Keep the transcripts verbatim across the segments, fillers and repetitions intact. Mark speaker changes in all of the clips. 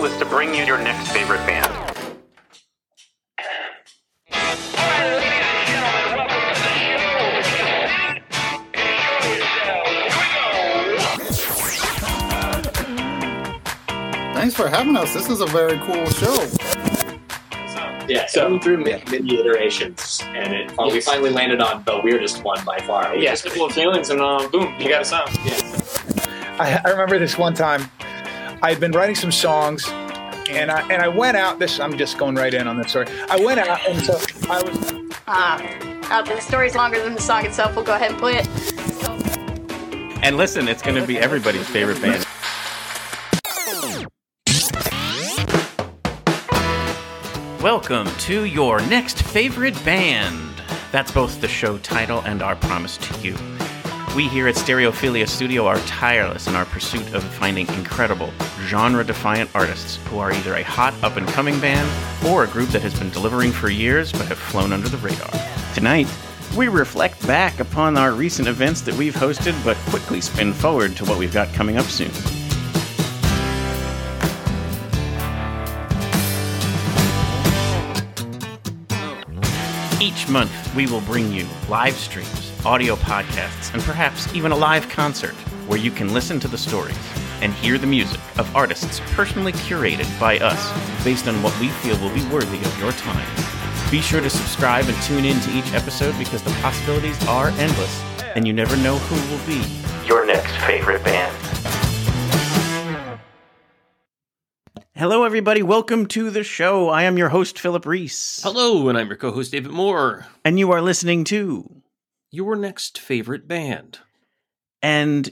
Speaker 1: show is to bring you your next favorite band.
Speaker 2: Thanks for having us. This is a very cool show.
Speaker 3: Yeah, so through many, many iterations, and it yes. we finally landed on the weirdest one by far.
Speaker 4: Yeah, just full of feelings, and uh, boom, you got a sound.
Speaker 5: Yeah. I, I remember this one time. I had been writing some songs, and I and I went out. This I'm just going right in on this story. I went out, and so I was.
Speaker 6: Ah, uh, the story's longer than the song itself. We'll go ahead and play it. So.
Speaker 1: And listen, it's going to be everybody's favorite band. Welcome to your next favorite band. That's both the show title and our promise to you. We here at Stereophilia Studio are tireless in our pursuit of finding incredible, genre-defiant artists who are either a hot up-and-coming band or a group that has been delivering for years but have flown under the radar. Tonight, we reflect back upon our recent events that we've hosted but quickly spin forward to what we've got coming up soon. Each month, we will bring you live streams, audio podcasts, and perhaps even a live concert where you can listen to the stories and hear the music of artists personally curated by us based on what we feel will be worthy of your time. Be sure to subscribe and tune in to each episode because the possibilities are endless and you never know who will be your next favorite band. Hello, everybody. Welcome to the show. I am your host, Philip Reese.
Speaker 7: Hello, and I'm your co-host, David Moore.
Speaker 1: And you are listening to
Speaker 7: Your Next Favorite Band.
Speaker 1: And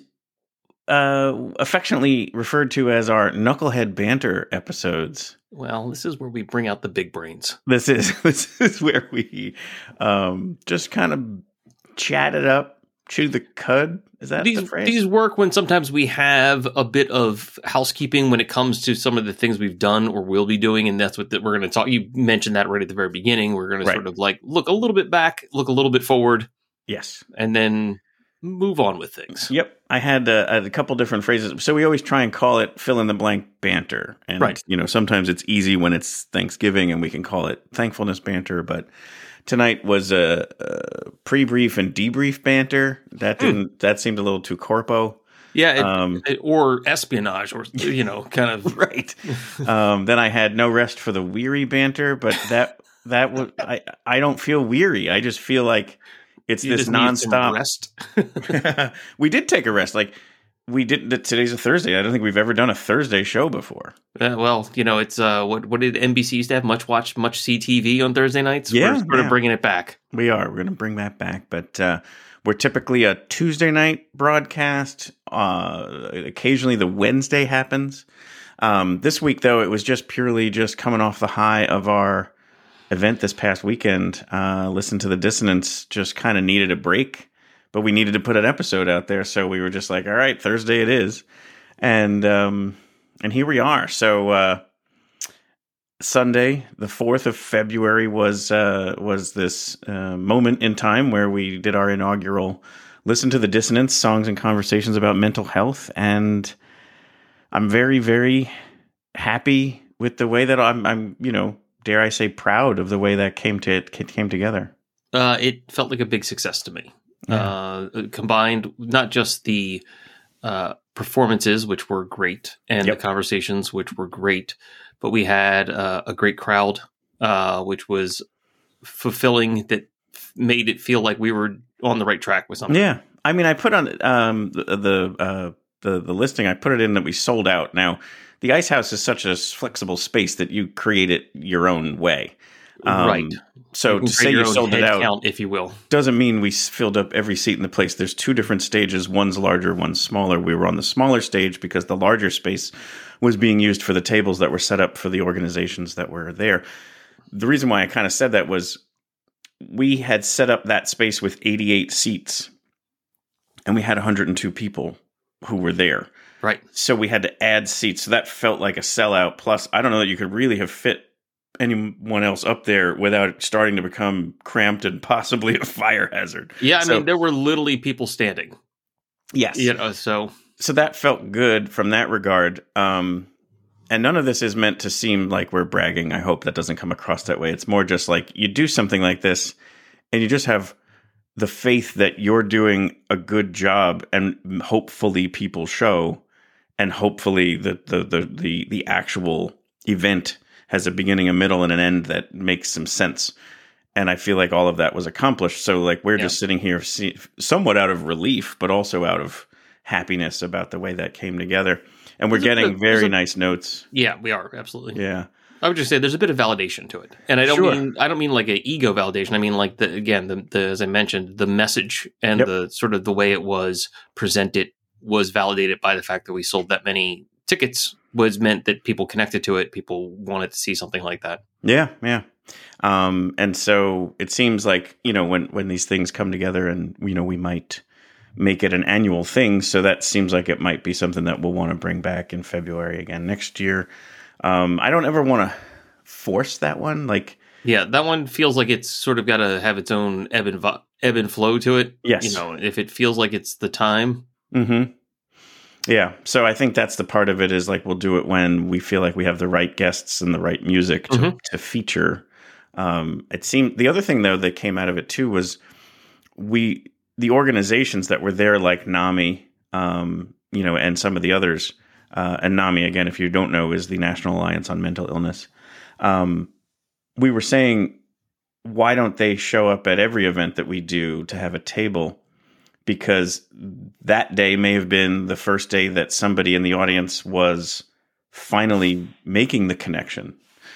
Speaker 1: uh, affectionately referred to as our Knucklehead Banter episodes.
Speaker 7: Well, this is where we bring out the big brains.
Speaker 1: This is this is where we um, just kind of chat it up, chew the cud. Is that
Speaker 7: these,
Speaker 1: the phrase?
Speaker 7: These work when sometimes we have a bit of housekeeping when it comes to some of the things we've done or will be doing, and that's what the, we're going to talk. You mentioned that right at the very beginning. We're going right. to sort of like look a little bit back, look a little bit forward.
Speaker 1: Yes.
Speaker 7: And then move on with things.
Speaker 1: Yep. I had, uh, I had a couple different phrases. So we always try and call it fill in the blank banter. And,
Speaker 7: right.
Speaker 1: you know, sometimes it's easy when it's Thanksgiving and we can call it thankfulness banter, but tonight was a, a pre-brief and debrief banter. That didn't. Mm. That seemed a little too corpo.
Speaker 7: Yeah, it,
Speaker 1: um,
Speaker 7: it, or espionage, or you know, kind of
Speaker 1: right. um, then I had no rest for the weary banter, but that that was I. I don't feel weary. I just feel like it's
Speaker 7: you
Speaker 1: this
Speaker 7: just
Speaker 1: nonstop
Speaker 7: rest.
Speaker 1: We did take a rest. Like we did. Today's a Thursday. I don't think we've ever done a Thursday show before.
Speaker 7: Uh, well, you know, it's uh, what what did N B C used to have? Much watch, much C T V on Thursday nights.
Speaker 1: Yeah,
Speaker 7: we're sort
Speaker 1: yeah.
Speaker 7: of bringing it back.
Speaker 1: We are. We're going to bring that back, but uh, we're typically a Tuesday night broadcast. Uh, occasionally, the Wednesday happens. Um, this week, though, it was just purely just coming off the high of our event this past weekend. Uh, Listen to the Dissonance just kind of needed a break, but we needed to put an episode out there, so we were just like, all right, Thursday it is, and um, and here we are. So uh, Sunday, the fourth of February, was uh, was this uh, moment in time where we did our inaugural Listen to the Dissonance, songs and conversations about mental health, and I'm very, very happy with the way that I'm, I'm you know, dare I say, proud of the way that came to it came together.
Speaker 7: Uh, it felt like a big success to me.
Speaker 1: Yeah.
Speaker 7: Uh, combined, not just the uh, performances, which were great, and
Speaker 1: Yep.
Speaker 7: the conversations, which were great, but we had uh, a great crowd, uh, which was fulfilling, that made it feel like we were on the right track with something.
Speaker 1: Yeah. I mean, I put on um, the the, uh, the the listing, I put it in that we sold out. Now, the Ice House is such a flexible space that you create it your own way. Um,
Speaker 7: right.
Speaker 1: So to say you sold it out,
Speaker 7: count, if you will,
Speaker 1: doesn't mean we filled up every seat in the place. There's two different stages. One's larger, one's smaller. We were on the smaller stage because the larger space was being used for the tables that were set up for the organizations that were there. The reason why I kind of said that was we had set up that space with eighty-eight seats, and we had one hundred two people who were there.
Speaker 7: Right.
Speaker 1: So we had to add seats. So that felt like a sellout. Plus, I don't know that you could really have fit anyone else up there without it starting to become cramped and possibly a fire hazard.
Speaker 7: Yeah, I
Speaker 1: so,
Speaker 7: mean, there were literally people standing.
Speaker 1: Yes.
Speaker 7: You know, so
Speaker 1: so that felt good from that regard. Um, and none of this is meant to seem like we're bragging. I hope that doesn't come across that way. It's more just like you do something like this and you just have the faith that you're doing a good job, and hopefully people show, and hopefully the the the the, the actual event has a beginning, a middle, and an end that makes some sense. And I feel like all of that was accomplished. So like we're yeah. just sitting here see, somewhat out of relief, but also out of happiness about the way that came together. And we're there's getting a, very a, nice notes.
Speaker 7: Yeah, we are. Absolutely.
Speaker 1: Yeah.
Speaker 7: I would just say there's a bit of validation to it. And I don't sure. mean I don't mean like an ego validation. I mean like the again, the, the as I mentioned, the message and yep. the sort of the way it was presented was validated by the fact that we sold that many tickets, was meant that people connected to it. People wanted to see something like that.
Speaker 1: Yeah, yeah. Um, and so it seems like, you know, when, when these things come together and, you know, we might make it an annual thing. So that seems like it might be something that we'll want to bring back in February again next year. Um, I don't ever want to force that one. Like,
Speaker 7: yeah, that one feels like it's sort of got to have its own ebb and, vo- ebb and flow to it.
Speaker 1: Yes.
Speaker 7: You know, if it feels like it's the time.
Speaker 1: Mm-hmm. Yeah. So I think that's the part of it is like, we'll do it when we feel like we have the right guests and the right music to, mm-hmm. to feature. Um, it seemed the other thing though that came out of it too was we the organizations that were there, like NAMI, um, you know, and some of the others. Uh, and NAMI, again, if you don't know, is the National Alliance on Mental Illness. Um, we were saying, why don't they show up at every event that we do to have a table? Because that day may have been the first day that somebody in the audience was finally making the connection.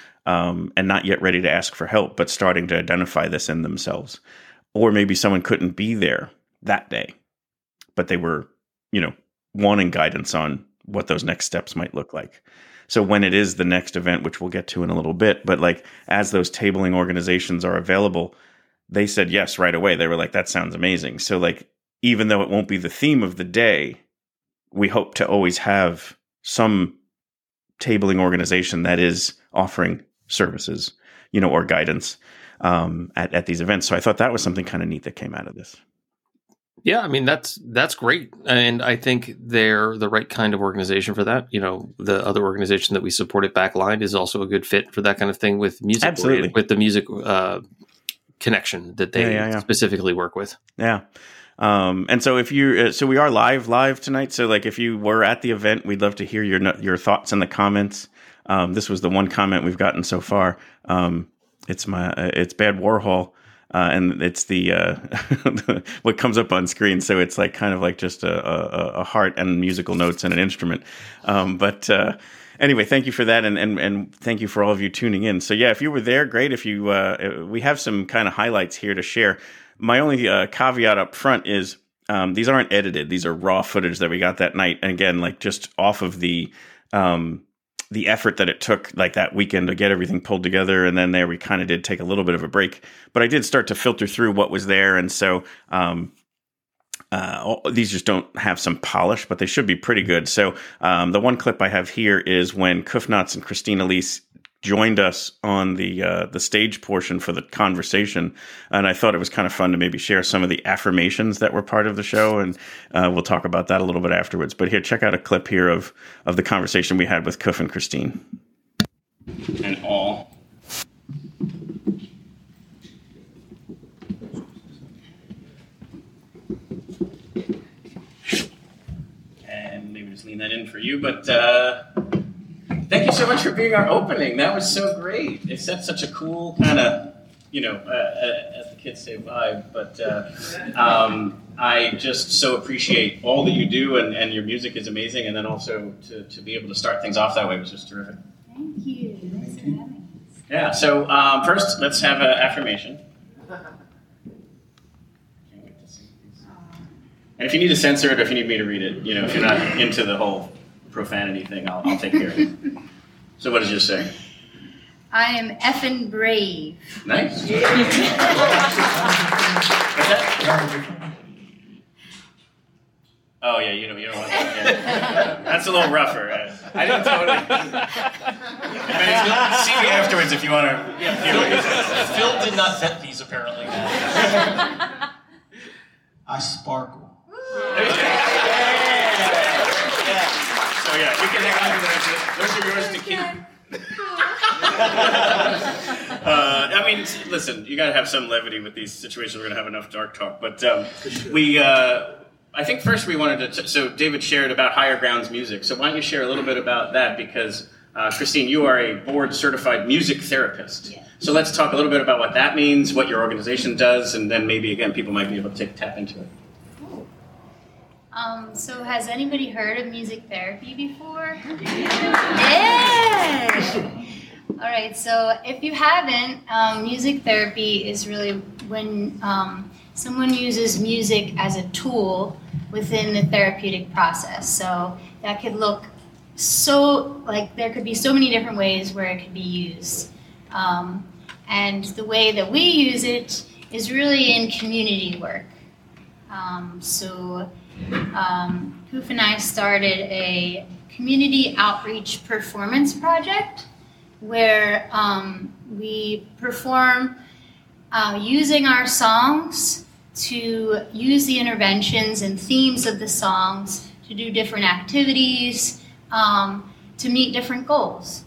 Speaker 1: Um, and not yet ready to ask for help, but starting to identify this in themselves. Or maybe someone couldn't be there that day, but they were, you know, wanting guidance on what those next steps might look like. So when it is the next event, which we'll get to in a little bit, but like as those tabling organizations are available, they said yes right away. They were like, that sounds amazing. So like, even though it won't be the theme of the day, we hope to always have some tabling organization that is offering services, you know, or guidance um, at, at these events. So I thought that was something kind of neat that came out of this.
Speaker 7: Yeah, I mean, that's that's great. And I think they're the right kind of organization for that. You know, the other organization that we support at Backline is also a good fit for that kind of thing with music.
Speaker 1: Absolutely.
Speaker 7: With the music uh, connection that they yeah, yeah, yeah. specifically work with.
Speaker 1: Yeah. Um, and so if you, uh, so we are live, live tonight. So like if you were at the event, we'd love to hear your, your thoughts in the comments. Um, this was the one comment we've gotten so far. Um, it's my, uh, it's Bad Warhol. Uh, and it's the, uh, what comes up on screen. So it's like kind of like just a, a, a heart and musical notes and an instrument. Um, but, uh, anyway, thank you for that. And, and, and thank you for all of you tuning in. So yeah, if you were there, great. If you, uh, we have some kind of highlights here to share. My only uh, caveat up front is um, these aren't edited. These are raw footage that we got that night. And again, like just off of the um, the effort that it took like that weekend to get everything pulled together. And then there we kind of did take a little bit of a break. But I did start to filter through what was there. And so um, uh, these just don't have some polish, but they should be pretty good. So um, the one clip I have here is when Kufnats and Christina Lease joined us on the uh, the stage portion for the conversation, and I thought it was kind of fun to maybe share some of the affirmations that were part of the show, and uh, we'll talk about that a little bit afterwards. But here, check out a clip here of of the conversation we had with Kuf and Christine.
Speaker 8: And all. And maybe just lean that in for you, but uh, thank you so much for being our opening. That was so great. It set such a cool kind of, you know, uh, as the kids say, vibe. But uh, um, I just so appreciate all that you do, and, and your music is amazing. And then also to, to be able to start things off that way was just terrific.
Speaker 9: Thank you. Thanks for having us.
Speaker 8: Yeah, so um, first, let's have an affirmation. Can't wait to see these. And if you need to censor it, or if you need me to read it, you know, if you're not into the whole profanity thing, I'll, I'll take care of it. So what does yours say?
Speaker 9: I am effing brave.
Speaker 8: Nice. Oh yeah, you don't, you don't want that. Yeah. That's a little rougher. I didn't totally. See me afterwards if you want to.
Speaker 10: Yeah, Phil, Phil did not vet these apparently. I sparkle.
Speaker 8: So Oh yeah, you can hang on to those. Those are yours to keep. uh, I mean, listen, you got to have some levity with these situations. We're going to have enough dark talk, but um, we. Uh, I think first we wanted to. T- so David shared about Higher Grounds Music. So why don't you share a little bit about that? Because uh, Christine, you are a board certified music therapist. Yeah. So let's talk a little bit about what that means, what your organization does, and then maybe again people might be able to take tap into it.
Speaker 9: Cool. Um, so has anybody heard of music therapy before? Yeah. All right. So if you haven't, um, music therapy is really when um, someone uses music as a tool within the therapeutic process. So that could look so like there could be so many different ways where it could be used. Um, and the way that we use it is really in community work. Um, so um, Koof and I started a community outreach performance project where um, we perform uh, using our songs to use the interventions and themes of the songs to do different activities, um, to meet different goals.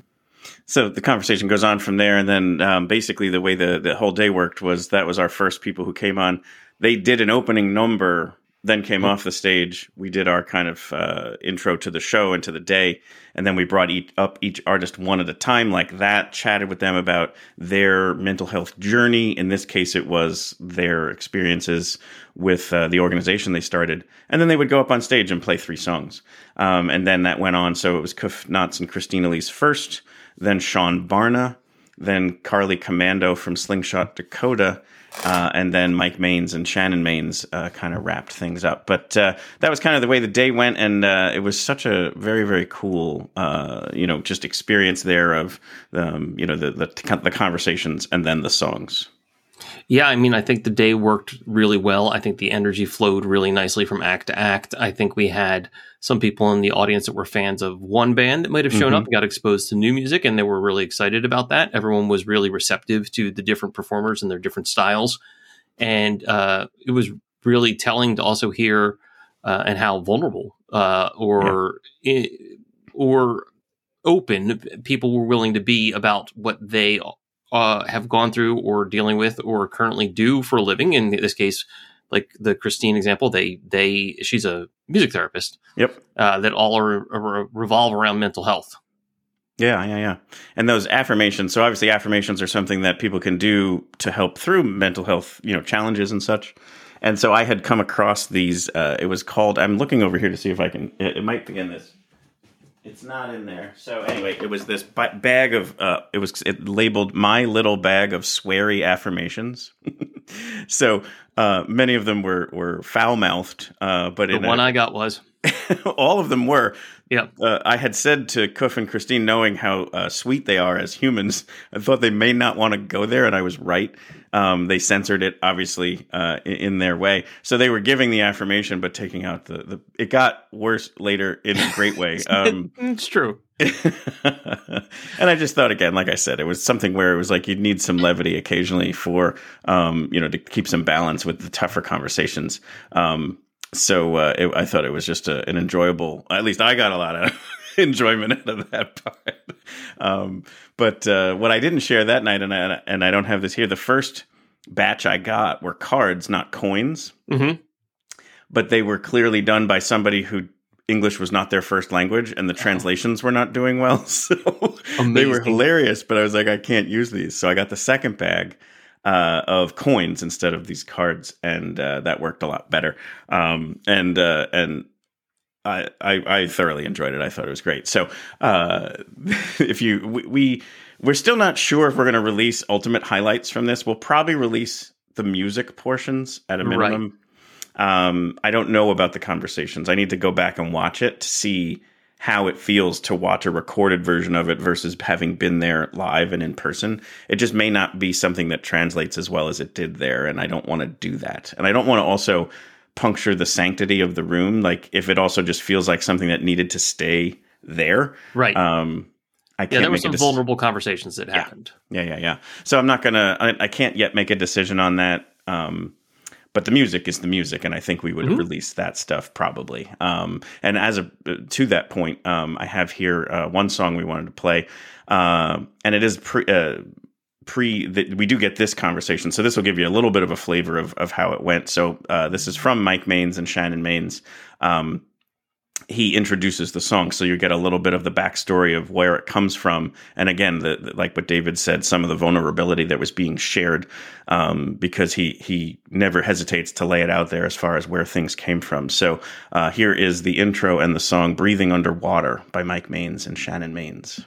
Speaker 1: So the conversation goes on from there, and then um, basically the way the, the whole day worked was that was our first people who came on. They did an opening number, then came off the stage. We did our kind of uh, intro to the show and to the day, and then we brought each, up each artist one at a time like that, chatted with them about their mental health journey. In this case, it was their experiences with uh, the organization they started. And then they would go up on stage and play three songs. Um, and then that went on. So it was Koof Knotts and Christine Elise first, then Sean Barna, then Carly Commando from Slingshot Dakota, Uh, and then Mike Maines and Shannon Maines uh, kind of wrapped things up. But uh, that was kind of the way the day went, and uh, it was such a very, very cool, uh, you know, just experience there of, um, you know, the, the the conversations and then the songs.
Speaker 7: Yeah, I mean, I think the day worked really well. I think the energy flowed really nicely from act to act. I think we had some people in the audience that were fans of one band that might have shown mm-hmm. up and got exposed to new music, and they were really excited about that. Everyone was really receptive to the different performers and their different styles. And uh, it was really telling to also hear uh, and how vulnerable uh, or yeah. I- or open people were willing to be about what they Uh, have gone through or dealing with or currently do for a living. In this case, like the Christine example, they they she's a music therapist.
Speaker 1: Yep.
Speaker 7: Uh, that all are, are revolve around mental health.
Speaker 1: Yeah, yeah, yeah. And those affirmations. So obviously, affirmations are something that people can do to help through mental health, you know, challenges and such. And so I had come across these. Uh, it was called. I'm looking over here to see if I can. It, it might be in this. It's not in there. So anyway, it was this bag of, uh, it was it labeled My Little Bag of Sweary Affirmations. So uh, many of them were, were foul-mouthed. Uh, but
Speaker 7: the
Speaker 1: in
Speaker 7: one
Speaker 1: a,
Speaker 7: I got was.
Speaker 1: all of them were.
Speaker 7: Yeah.
Speaker 1: Uh, I had said to Koof and Christine, knowing how uh, sweet they are as humans, I thought they may not want to go there, and I was right. Um, they censored it, obviously, uh, in, in their way. So they were giving the affirmation, but taking out the, the it got worse later in a great way. Um,
Speaker 7: it's true.
Speaker 1: And I just thought, again, like I said, it was something where it was like you'd need some levity occasionally for, um, you know, to keep some balance with the tougher conversations. Um, so uh, it, I thought it was just a, an enjoyable, at least I got a lot of enjoyment out of that part. Um, but uh, what I didn't share that night, and I, and I don't have this here, the first batch I got were cards, not coins.
Speaker 7: Mm-hmm.
Speaker 1: But they were clearly done by somebody who English was not their first language, and the translations were not doing well. So they were hilarious, but I was like, I can't use these. So I got the second bag uh, of coins instead of these cards, and uh, that worked a lot better. Um, and uh, and I, I I thoroughly enjoyed it. I thought it was great. So uh, if you we, we we're still not sure if we're going to release ultimate highlights from this. We'll probably release the music portions at a minimum. Right. Um, I don't know about the conversations. I need to go back and watch it to see how it feels to watch a recorded version of it versus having been there live and in person. It just may not be something that translates as well as it did there, and I don't want to do that. And I don't want to also puncture the sanctity of the room. Like if it also just feels like something that needed to stay there.
Speaker 7: Right.
Speaker 1: Um, I can't
Speaker 7: yeah, there were
Speaker 1: make
Speaker 7: some
Speaker 1: a dec-
Speaker 7: vulnerable conversations that
Speaker 1: yeah.
Speaker 7: happened.
Speaker 1: Yeah, yeah, yeah. So I'm not going to, I, I can't yet make a decision on that. Um, but the music is the music, and I think we would
Speaker 7: Mm-hmm.
Speaker 1: release that stuff probably. Um, and as a to that point, um, I have here uh, one song we wanted to play, uh, and it is pre. Uh, pre that we do get this conversation, so this will give you a little bit of a flavor of of how it went. So uh, this is from Mike Maines and Shannon Maines. Um, he introduces the song, so you get a little bit of the backstory of where it comes from, and again, the, the, like what David said, some of the vulnerability that was being shared, um, because he he never hesitates to lay it out there as far as where things came from. So uh, here is the intro and the song "Breathing Underwater" by Mike Maines and Shannon Maines.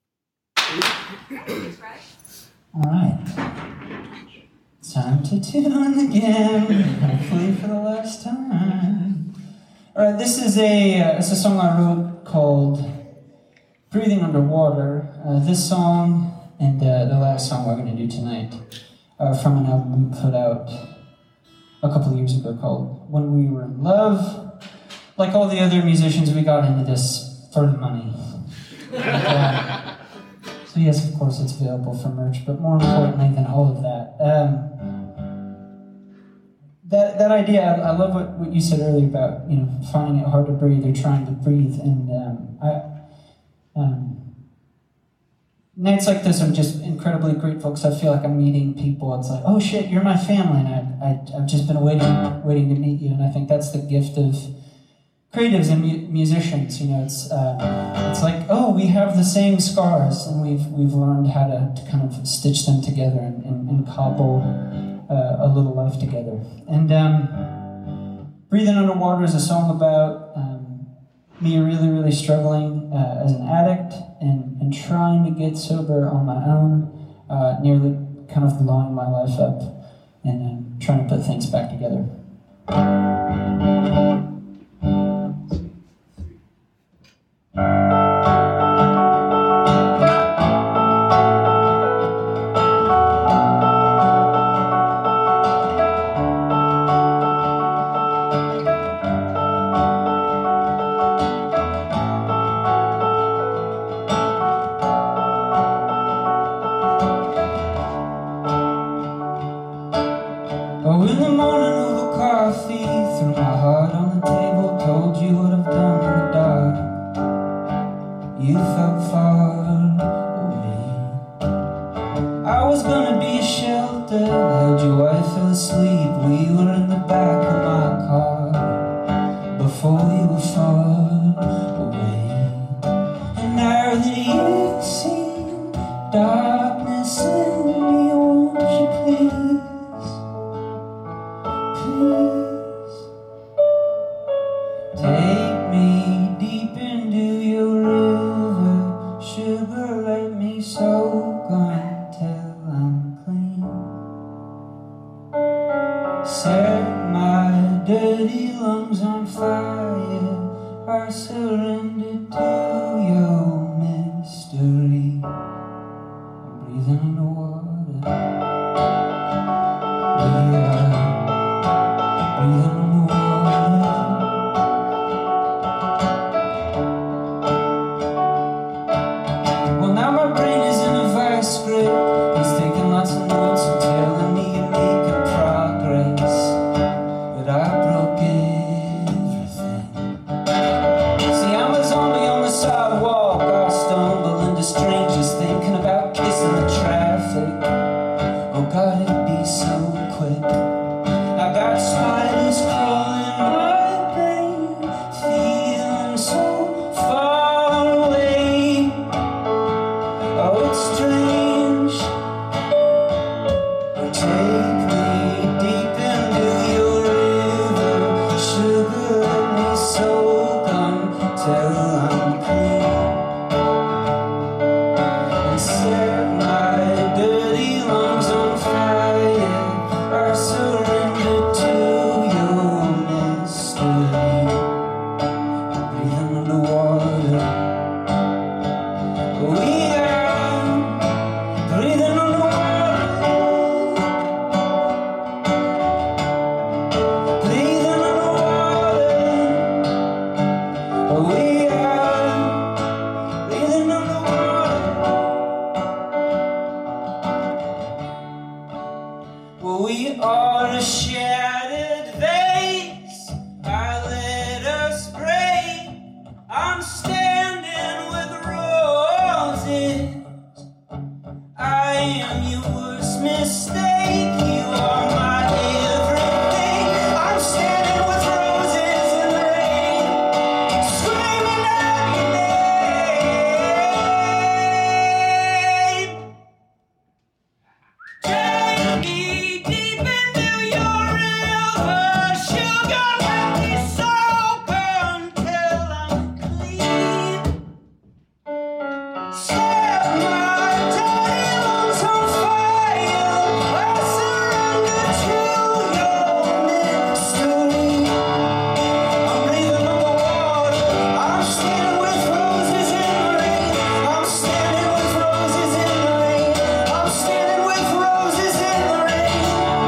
Speaker 11: All right, time to tune again, hopefully for the last time. All right, this is a uh, it's a song I wrote called "Breathing Underwater." Uh, this song and uh, the last song we're going to do tonight are from an album we put out a couple of years ago called "When We Were in Love." Like all the other musicians, we got into this for the money. And, uh, So yes, of course, it's available for merch, but more importantly than all of that, um, that that idea, I, I love what, what you said earlier about, you know, finding it hard to breathe or trying to breathe, and um, I, um, nights like this, I'm just incredibly grateful because I feel like I'm meeting people. It's like, oh shit, you're my family, and I, I, I've just been waiting, waiting to meet you, and I think that's the gift of creatives and mu- musicians, you know, it's uh, it's like, oh, we have the same scars, and we've we've learned how to, to kind of stitch them together and, and, and cobble uh, a little life together. And um, "Breathing Underwater" is a song about um, me really, really struggling uh, as an addict and, and trying to get sober on my own, uh, nearly kind of blowing my life up and um, trying to put things back together. Oh, in the morning over coffee, threw my heart on the table, told you what I've done in the dark. You felt far away. I was gonna be a shelter, held your wife fell asleep. We were in the back of my car before we were far away. And now that you see darkness in me, won't you please? Please take me deep into your river, sugar, let me soak until I'm clean. Set my dirty lungs on fire, I surrender to your mystery. I'm breathing underwater. We are breathing underwater. Well, now my brain is in a vice grip. He's taking lots of notes and telling me you're making progress, but I broke everything. See, I'm a zombie on the sidewalk. I stumble into strangers thinking about kissing the traffic. Oh God, it'd be so quick. I got spiders crawling my brain, feeling so far away. Oh, it's strange. Oh, take me deep into your river, sugar, let me soak until I'm clean. And set my dirty lungs on fire, I surrender to your mystery. I'm breathing underwater. We are breathing underwater. We are a shattered vase. I let us break. I'm standing with roses. I am your worst mistake. You are my everything. I'm standing with roses in the rain, screaming out your name. Take me deep into your river, sugar, let me soak until I'm clean. Set my dirty lungs on fire. I surrender to your mystery. I'm breathing underwater. I'm standing with roses in the rain. I'm standing with roses in the rain. I'm standing with roses in the rain.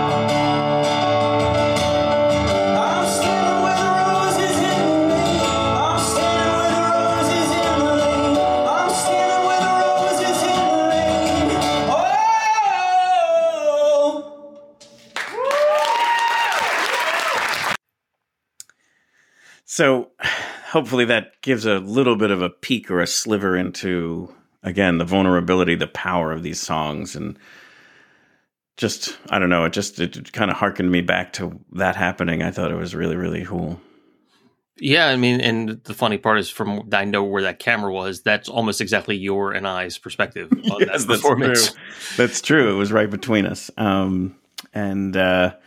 Speaker 11: I'm standing with roses in the rain. I'm standing with roses in the rain. I'm standing with roses in the rain. Oh.
Speaker 1: So hopefully that gives a little bit of a peek or a sliver into, again, the vulnerability, the power of these songs. And just, I don't know, it just it kind of harkened me back to that happening. I thought it was really, really cool.
Speaker 7: Yeah, I mean, and the funny part is, from I know where that camera was. That's almost exactly your and I's perspective on
Speaker 1: Yes,
Speaker 7: that
Speaker 1: that's
Speaker 7: performance.
Speaker 1: true. That's true. It was right between us. Um, and uh,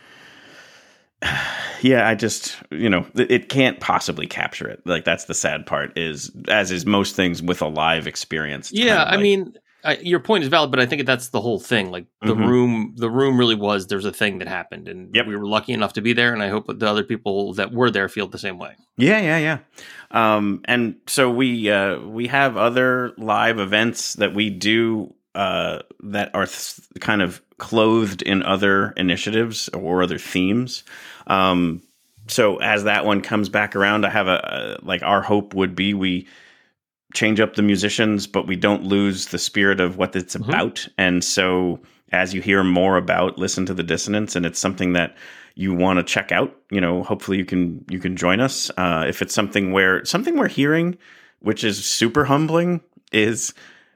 Speaker 1: yeah, I just, you know, it, it can't possibly capture it. Like, that's the sad part, is as is most things with a live experience. It's
Speaker 7: Yeah,
Speaker 1: kind of
Speaker 7: I
Speaker 1: like-
Speaker 7: mean, I, your point is valid, but I think that's the whole thing. Like the
Speaker 1: Mhm.
Speaker 7: room, the room really was. There's a thing that happened, and we were lucky enough to be there. And I hope that the other people that were there feel the same way.
Speaker 1: Yeah, yeah, yeah. Um, and so we uh, we have other live events that we do uh, that are th- kind of clothed in other initiatives or other themes. Um, so as that one comes back around, I have a, a like our hope would be we change up the musicians, but we don't lose the spirit of what it's about. And so as you hear more about Listen to the Dissonance, and it's something that you want to check out, you know, hopefully you can you can join us. Uh, if it's something where something we're hearing, which is super humbling, is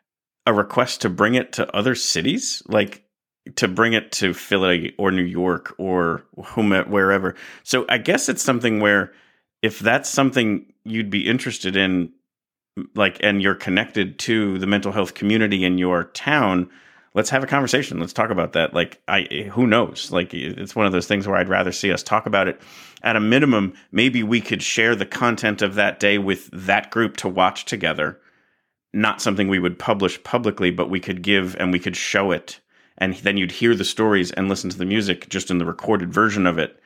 Speaker 1: a request to bring it to other cities, like to bring it to Philly or New York or whomever, wherever. So I guess it's something where if that's something you'd be interested in, like, and you're connected to the mental health community in your town, let's have a conversation. Let's talk about that. Like, I, who knows? Like, it's one of those things where I'd rather see us talk about it. At a minimum, maybe we could share the content of that day with that group to watch together. Not something we would publish publicly, but we could give and we could show it. And then you'd hear the stories and listen to the music just in the recorded version of it.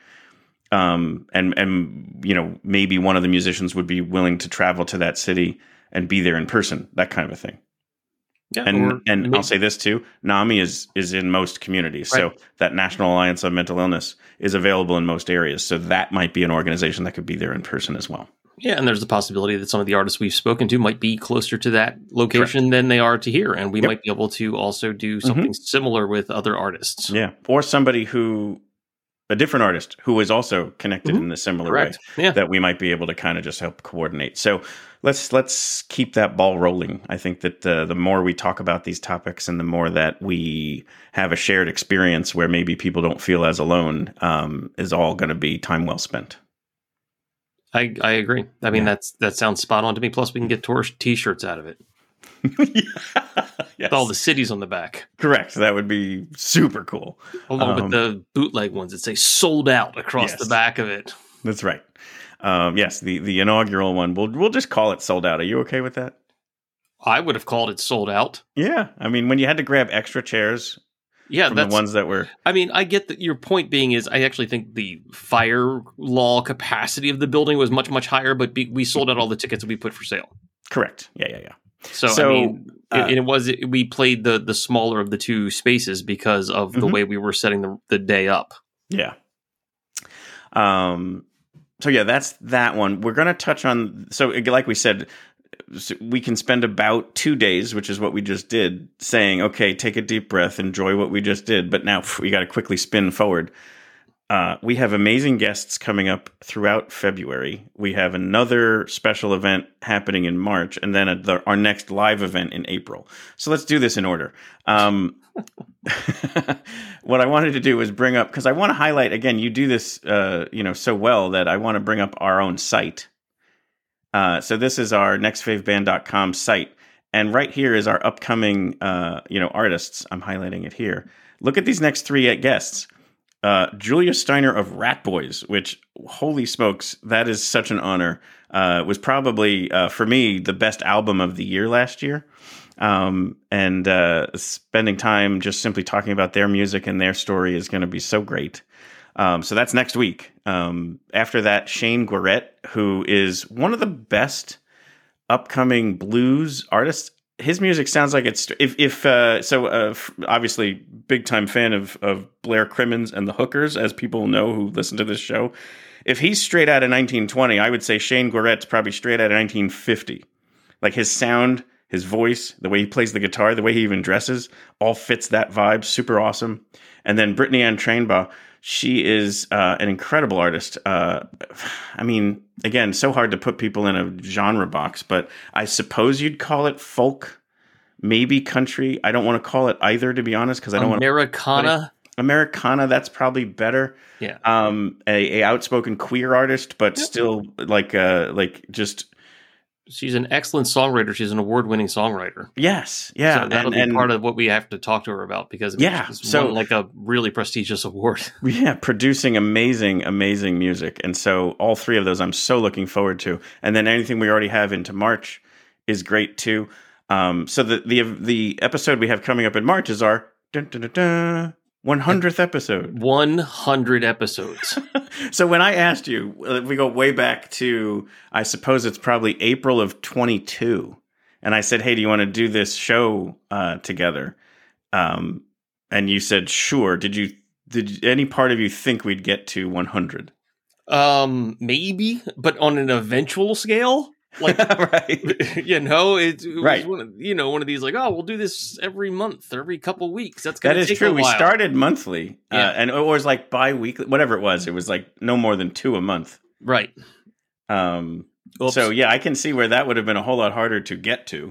Speaker 1: Um, and, and, you know, maybe one of the musicians would be willing to travel to that city and be there in person, that kind of a thing.
Speaker 7: Yeah,
Speaker 1: and
Speaker 7: or
Speaker 1: and
Speaker 7: maybe-
Speaker 1: I'll say this too, NAMI is is in most communities. So
Speaker 7: Right.
Speaker 1: that National Alliance on Mental Illness is available in most areas. So that might be an organization that could be there in person as well.
Speaker 7: Yeah, and there's the possibility that some of the artists we've spoken to might be closer to that location than they are to here, and we
Speaker 1: Yep.
Speaker 7: might be able to also do something similar with other artists.
Speaker 1: Yeah. Or somebody who, a different artist who is also connected in a similar
Speaker 7: Correct.
Speaker 1: way
Speaker 7: Yeah.
Speaker 1: that we might be able to kind of just help coordinate. So let's let's keep that ball rolling. I think that uh, the more we talk about these topics and the more that we have a shared experience where maybe people don't feel as alone, um, is all going to be time well spent.
Speaker 7: I, I agree. I mean, that's that sounds spot on to me. Plus, we can get tour T-shirts out of it. With all the cities on the back.
Speaker 1: Correct. That would be super cool.
Speaker 7: Along
Speaker 1: Um,
Speaker 7: with the bootleg ones that say sold out across
Speaker 1: Yes.
Speaker 7: the back of it.
Speaker 1: That's right. Um, yes, the, the inaugural one. We'll we'll just call it sold out. Are you okay with that?
Speaker 7: I would have called it sold out.
Speaker 1: Yeah. I mean, when you had to grab extra chairs
Speaker 7: Yeah,
Speaker 1: from the
Speaker 7: that's
Speaker 1: ones that were...
Speaker 7: I mean, I get that your point being is I actually think the fire law capacity of the building was much, much higher, but be, we sold out all the tickets that we put for sale.
Speaker 1: Correct. Yeah, yeah, yeah.
Speaker 7: So,
Speaker 1: So,
Speaker 7: I mean,
Speaker 1: uh,
Speaker 7: it, it was we played the the smaller of the two spaces because of the
Speaker 1: Mhm.
Speaker 7: way we were setting the the day up.
Speaker 1: Yeah. Um. So yeah, that's that one. We're going to touch on. So like we said, we can spend about two days, which is what we just did, saying, okay, take a deep breath, enjoy what we just did. But now we got to quickly spin forward. Uh, we have amazing guests coming up throughout February. We have another special event happening in March, and then a, the, our next live event in April. So let's do this in order. Um, what I wanted to do was bring up, because I want to highlight, again, you do this uh, you know, so well that I want to bring up our own site. Uh, so this is our next fave band dot com site. And right here is our upcoming uh, you know, artists. I'm highlighting it here. Look at these next three guests. Uh, Julia Steiner of Rat Boys, which, holy smokes, that is such an honor. Uh, was probably, uh, for me, the best album of the year last year. Um, and uh, spending time just simply talking about their music and their story is going to be so great. Um, so that's next week. Um, after that, Shane Guaret, who is one of the best upcoming blues artists. His music sounds like it's if if uh, so uh, obviously big time fan of of Blair Crimmins and the Hookers, as people know who listen to this show. If he's straight out of nineteen twenty, I would say Shane Guaret's probably straight out of nineteen fifty. Like his sound, his voice, the way he plays the guitar, the way he even dresses, all fits that vibe. Super awesome. And then Brittany Ann Trainbaugh, she is uh, an incredible artist. Uh, I mean, again, so hard to put people in a genre box, but I suppose you'd call it folk, maybe country. I don't want to call it either, to be honest, because I don't want to.
Speaker 7: Americana.
Speaker 1: Americana, that's probably better.
Speaker 7: Yeah.
Speaker 1: Um, a, a outspoken queer artist, but yep. still like uh, like just.
Speaker 7: She's an excellent songwriter. She's an award-winning songwriter.
Speaker 1: Yes, yeah,
Speaker 7: so that'll
Speaker 1: and,
Speaker 7: be
Speaker 1: and,
Speaker 7: part of what we have to talk to her about because
Speaker 1: yeah,
Speaker 7: she's
Speaker 1: so
Speaker 7: won like a really prestigious award.
Speaker 1: Yeah, producing amazing, amazing music, and so all three of those I'm so looking forward to. And then anything we already have into March is great too. Um, so the the the episode we have coming up in March is our dun, dun, dun, dun, one hundredth episode.
Speaker 7: one hundred episodes.
Speaker 1: So when I asked you, uh, we go way back to, I suppose it's probably April of twenty-two. And I said, hey, do you want to do this show uh, together? Um, and you said, sure. Did you, did any part of you think we'd get to one hundred?
Speaker 7: Um, maybe, but on an eventual scale. Like,
Speaker 1: right.
Speaker 7: you know, it's it
Speaker 1: right.
Speaker 7: one of, you know, one of these like, oh, we'll do this every month or every couple weeks. That's gonna
Speaker 1: that is
Speaker 7: take
Speaker 1: true.
Speaker 7: A while.
Speaker 1: We started monthly,
Speaker 7: yeah.
Speaker 1: uh, and it was like bi-weekly, whatever it was. It was like no more than two a month.
Speaker 7: Right.
Speaker 1: Um.
Speaker 7: Oops.
Speaker 1: So yeah, I can see where that would have been a whole lot harder to get to.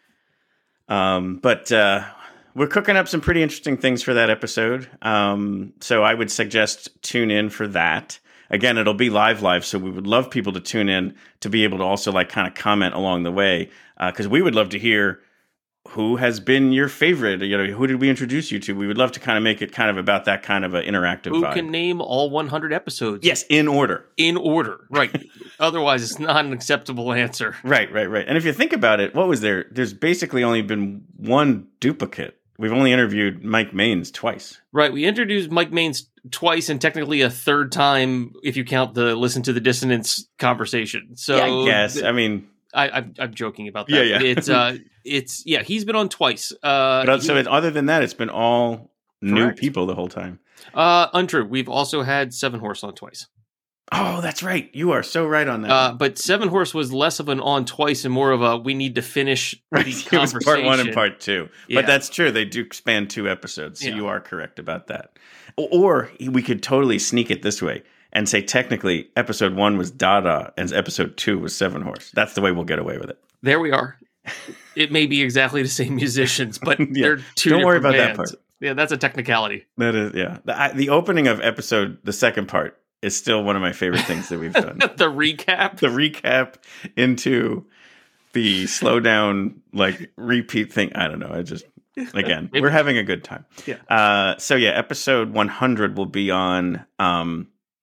Speaker 1: Um. But uh, we're cooking up some pretty interesting things for that episode. Um. So I would suggest tune in for that. Again, it'll be live live, so we would love people to tune in to be able to also like kind of comment along the way, because uh, we would love to hear who has been your favorite. You know, who did we introduce you to? We would love to kind of make it kind of about that kind of an interactive
Speaker 7: Who
Speaker 1: vibe.
Speaker 7: can name all one hundred episodes?
Speaker 1: Yes, in order.
Speaker 7: In order, right. Otherwise, it's not an acceptable answer.
Speaker 1: Right, right, right. And if you think about it, what was there? There's basically only been one duplicate. We've only interviewed Mike Maines twice.
Speaker 7: Right. We introduced Mike Maines twice and technically a third time if you count the Listen to the Dissonance conversation. So
Speaker 1: yeah, I guess. Th- I mean,
Speaker 7: I, I'm, I'm joking about that.
Speaker 1: Yeah, yeah.
Speaker 7: It's, uh, it's, yeah, he's been on twice. Uh,
Speaker 1: but so he, other than that, it's been all correct. New people the whole time.
Speaker 7: Uh, untrue. We've also had Seven Horse on twice.
Speaker 1: Oh, that's right. You are so right on that.
Speaker 7: Uh, but Seven Horse was less of an on twice and more of a we need to finish
Speaker 1: right.
Speaker 7: the
Speaker 1: it
Speaker 7: conversation.
Speaker 1: was part one and part two.
Speaker 7: Yeah.
Speaker 1: But that's true. They do span two episodes. So
Speaker 7: yeah.
Speaker 1: you are correct about that. Or we could totally sneak it this way and say technically episode one was Dada and episode two was Seven Horse. That's the way we'll get away with it.
Speaker 7: There we are. It may be exactly the same musicians, but yeah. they're two
Speaker 1: Don't worry about
Speaker 7: bands.
Speaker 1: that part.
Speaker 7: Yeah, that's a technicality.
Speaker 1: That is, yeah. The, I, the opening of episode, the second part, is still one of my favorite things that we've done.
Speaker 7: The recap?
Speaker 1: The recap into the slow down, like, repeat thing. I don't know. I just, again, we're having a good time.
Speaker 7: Yeah.
Speaker 1: Uh, so, yeah, episode one hundred will be on, um,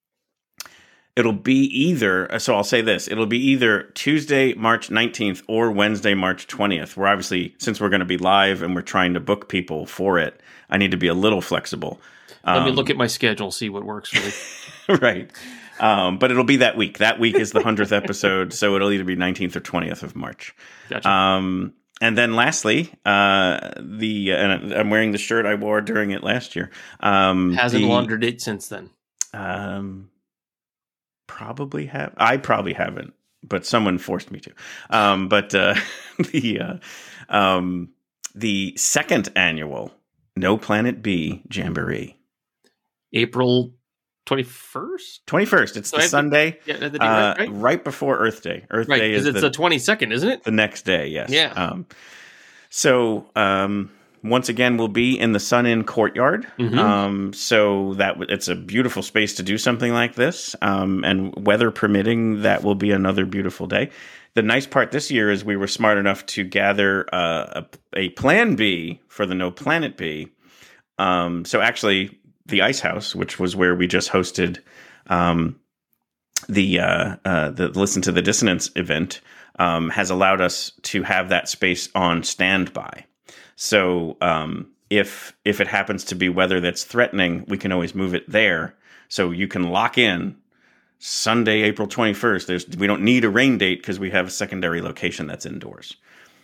Speaker 1: it'll be either, so I'll say this, it'll be either Tuesday, March nineteenth or Wednesday, March twentieth. We're obviously, since we're going to be live and we're trying to book people for it, I need to be a little flexible.
Speaker 7: Let
Speaker 1: um,
Speaker 7: me look at my schedule, see what works for me.
Speaker 1: Right. Um, but it'll be that week. That week is the hundredth episode, so it'll either be nineteenth or twentieth of March.
Speaker 7: Gotcha.
Speaker 1: Um, and then lastly, uh, the uh, and I'm wearing the shirt I wore during it last year. Um,
Speaker 7: Hasn't
Speaker 1: the,
Speaker 7: laundered it since then.
Speaker 1: Um, probably have. I probably haven't, but someone forced me to. Um, but uh, the uh, um, the second annual No Planet B Jamboree,
Speaker 7: April twenty-first.
Speaker 1: twenty-first. It's
Speaker 7: So
Speaker 1: the
Speaker 7: I have to-
Speaker 1: Sunday,
Speaker 7: yeah, the day,
Speaker 1: uh,
Speaker 7: right?
Speaker 1: right before Earth Day. Earth
Speaker 7: Right,
Speaker 1: Day is
Speaker 7: because it's
Speaker 1: the,
Speaker 7: the twenty-second, isn't it?
Speaker 1: the next day. Yes.
Speaker 7: Yeah.
Speaker 1: Um, so um, once again, we'll be in the Sun Inn courtyard.
Speaker 7: Mhm.
Speaker 1: Um, so that w- it's a beautiful space to do something like this. Um, and weather permitting, that will be another beautiful day. The nice part this year is we were smart enough to gather uh, a, a plan B for the No Planet B. Um, so actually, the Ice House, which was where we just hosted um, the uh, uh, the Listen to the Dissonance event, um, has allowed us to have that space on standby. So um, if if it happens to be weather that's threatening, we can always move it there. So you can lock in Sunday, April twenty-first. There's we don't need a rain date because we have a secondary location that's indoors.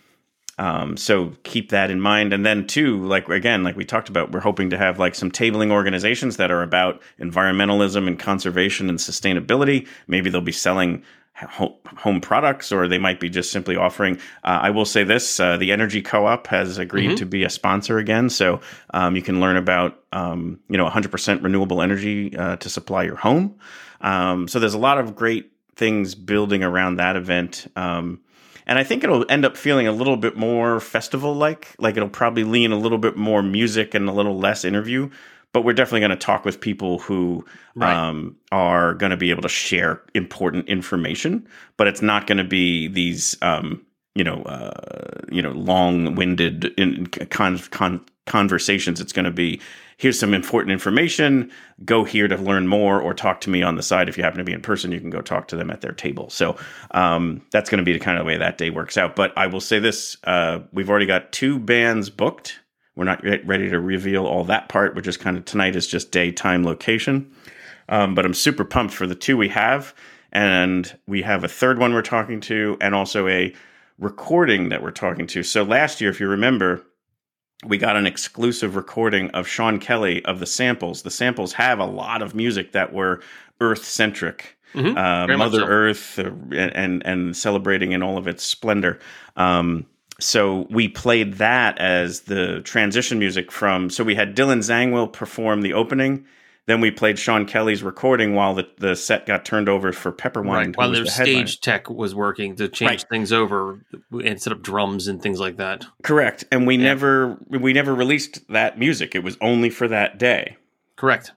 Speaker 1: Um, so keep that in mind. And then too, like, again, like we talked about, we're hoping to have like some tabling organizations that are about environmentalism and conservation and sustainability. Maybe they'll be selling ho- home products, or they might be just simply offering. Uh, I will say this, uh, the Energy Co-op has agreed
Speaker 7: Mhm.
Speaker 1: to be a sponsor again. So, um, you can learn about, um, you know, one hundred percent renewable energy, uh, to supply your home. Um, so there's a lot of great things building around that event. Um, And I think it'll end up feeling a little bit more festival-like. Like it'll probably lean a little bit more music and a little less interview. But we're definitely going to talk with people who
Speaker 7: Right.
Speaker 1: um, are going to be able to share important information. But it's not going to be these, um, you know, uh, you know, long-winded in con- con- conversations. It's going to be, here's some important information. Go here to learn more, or talk to me on the side. If you happen to be in person, you can go talk to them at their table. So um, that's going to be the kind of way that day works out. But I will say this, uh, we've already got two bands booked. We're not yet ready to reveal all that part, which is kind of, tonight is just day, time, location. Um, but I'm super pumped for the two we have. And we have a third one we're talking to, and also a recording that we're talking to. So last year, if you remember, we got an exclusive recording of Sean Kelly of the Samples. The Samples have a lot of music that were Earth-centric.
Speaker 7: Mhm.
Speaker 1: Uh,
Speaker 7: Very much
Speaker 1: Mother
Speaker 7: so.
Speaker 1: Earth, uh, and and celebrating in all of its splendor. Um, so we played that as the transition music from. So we had Dylan Zangwill perform the opening. Then we played Sean Kelly's recording while the, the set got turned over for Pepperwind.
Speaker 7: Right.
Speaker 1: who
Speaker 7: While
Speaker 1: was
Speaker 7: their
Speaker 1: the headliner.
Speaker 7: stage tech was working to change
Speaker 1: Right.
Speaker 7: things over instead of drums and things like that.
Speaker 1: Correct. And we
Speaker 7: Yeah.
Speaker 1: never we never released that music. It was only for that day.
Speaker 7: Correct.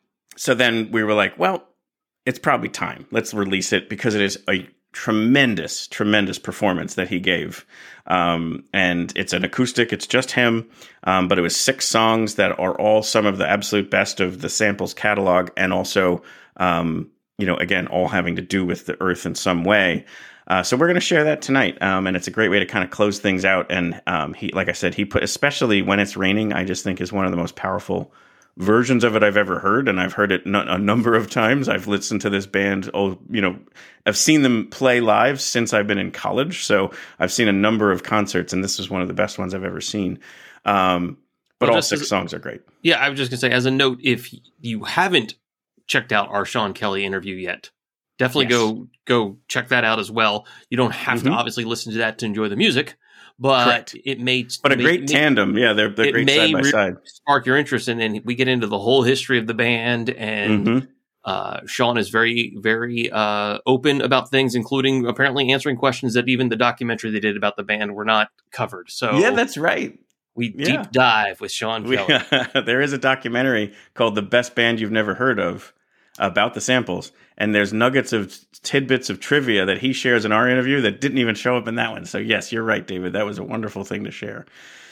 Speaker 1: So then we were like, well, it's probably time. Let's release it, because it is a tremendous, tremendous performance that he gave. Um, and it's an acoustic. It's just him. Um, but it was six songs that are all some of the absolute best of the Samples catalog. And also, um, you know, again, all having to do with the earth in some way. Uh, so we're going to share that tonight. Um, and it's a great way to kind of close things out. And um, he, like I said, he put, especially when it's raining, I just think is one of the most powerful versions of it I've ever heard, and I've heard it n- a number of times. I've listened to this band, oh, you know, I've seen them play live since I've been in college, so I've seen a number of concerts, and this is one of the best ones I've ever seen. Um, but
Speaker 7: Well,
Speaker 1: all
Speaker 7: just
Speaker 1: six
Speaker 7: as-
Speaker 1: songs are great.
Speaker 7: Yeah, I was just going to say, as a note, if you haven't checked out our Sean Kelly interview yet, definitely
Speaker 1: Yes.
Speaker 7: go go check that out as well. You don't have
Speaker 1: Mhm.
Speaker 7: to obviously listen to that to enjoy the music, but
Speaker 1: Correct.
Speaker 7: it may
Speaker 1: But a
Speaker 7: may-
Speaker 1: great
Speaker 7: may-
Speaker 1: tandem. Yeah, they're, they're
Speaker 7: it
Speaker 1: great
Speaker 7: may
Speaker 1: side by
Speaker 7: re-
Speaker 1: side.
Speaker 7: spark your interest, and then we get into the whole history of the band. And
Speaker 1: Mhm.
Speaker 7: uh, Sean is very, very uh, open about things, including apparently answering questions that even the documentary they did about the band were not covered. So
Speaker 1: Yeah, that's right.
Speaker 7: we
Speaker 1: yeah.
Speaker 7: deep dive with Sean
Speaker 1: We,
Speaker 7: Kelly.
Speaker 1: there is a documentary called The Best Band You've Never Heard Of about the Samples. And there's nuggets of tidbits of trivia that he shares in our interview that didn't even show up in that one. So yes, you're right, David. That was a wonderful thing to share.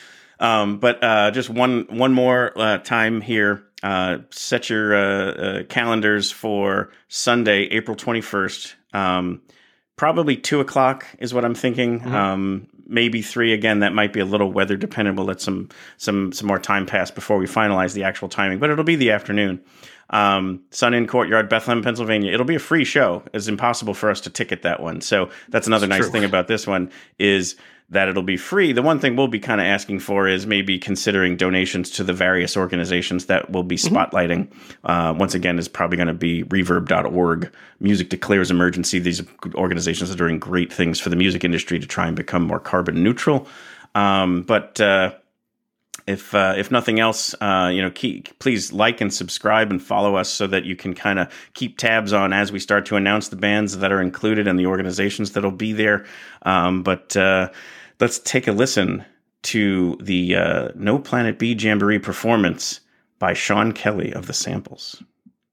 Speaker 1: Um, but uh, just one one more uh, time here. Uh, set your uh, uh, calendars for Sunday, April twenty-first. Um, probably two o'clock is what I'm thinking.
Speaker 7: Mhm.
Speaker 1: Um, maybe three. Again, that might be a little weather dependent. We'll let some some some more time pass before we finalize the actual timing. But it'll be the afternoon. Um, Sun Inn Courtyard, Bethlehem, Pennsylvania. It'll be a free show. It's impossible for us to ticket that one. So that's another
Speaker 7: It's
Speaker 1: nice
Speaker 7: true.
Speaker 1: thing about this one is that it'll be free. The one thing we'll be kind of asking for is maybe considering donations to the various organizations that will be spotlighting. Mm-hmm. Uh, once again, is probably going to be reverb dot org. Music Declares Emergency. These organizations are doing great things for the music industry to try and become more carbon neutral. Um, but uh, if uh, if nothing else, uh, you know, keep, please like and subscribe and follow us so that you can kind of keep tabs on as we start to announce the bands that are included and the organizations that'll be there. Um, but uh, let's take a listen to the uh, No Planet B Jamboree performance by Sean Kelly of The Samples.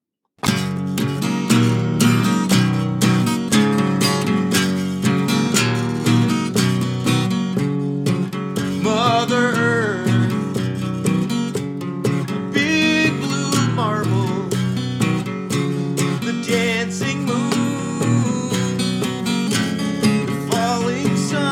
Speaker 12: Mother Earth, a big blue marble, the dancing moon, the falling sun,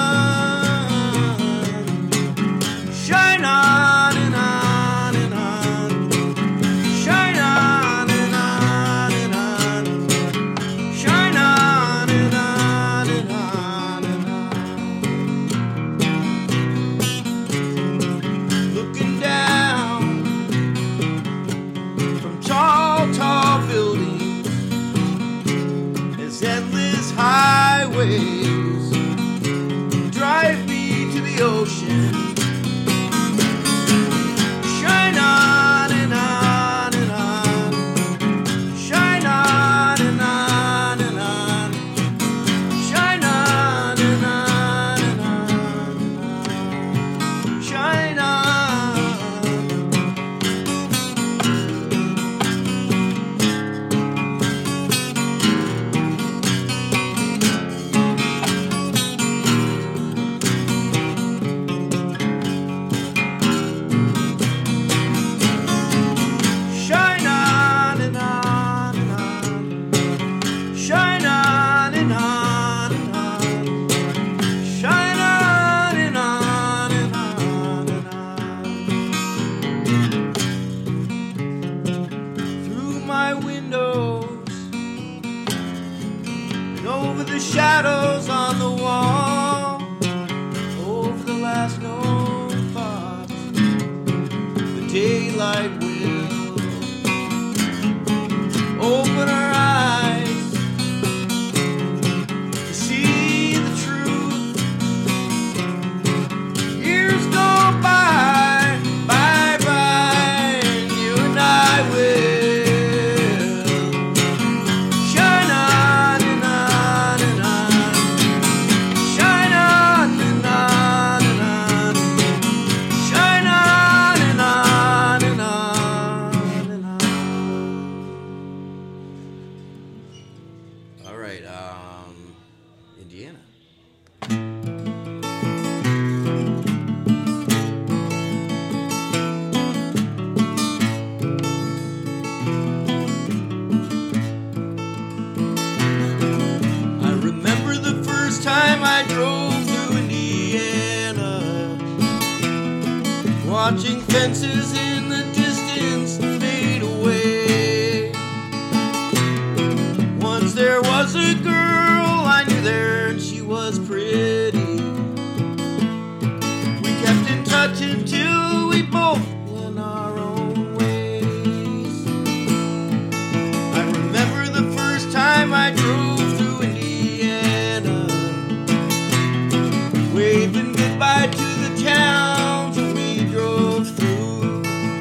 Speaker 12: shine on and on and on, shine on and on and on, shine on and on and on and on. Looking down from tall, tall buildings as endless highways drive me to the ocean. Shine on and on and on, shine on and on and on, shine on and on and on, shine on. Shine on and on and on, shine on and on and on, shine on and on and on and on. Through my windows and over the shadows on the wall, over the last known thoughts, the daylight will open our eyes to see the truth. Years go by, bye bye, and you and I will shine on and on and on, shine on and on and on, shine on and on and on and on. All right, um, Indiana. I remember the first time I drove through Indiana, watching fences in the distance fade away. Once there was a girl I knew there, and she was pretty. We kept in touch until we both went our own ways. I remember the first time I drove through Indiana, waving goodbye to the towns that we drove through.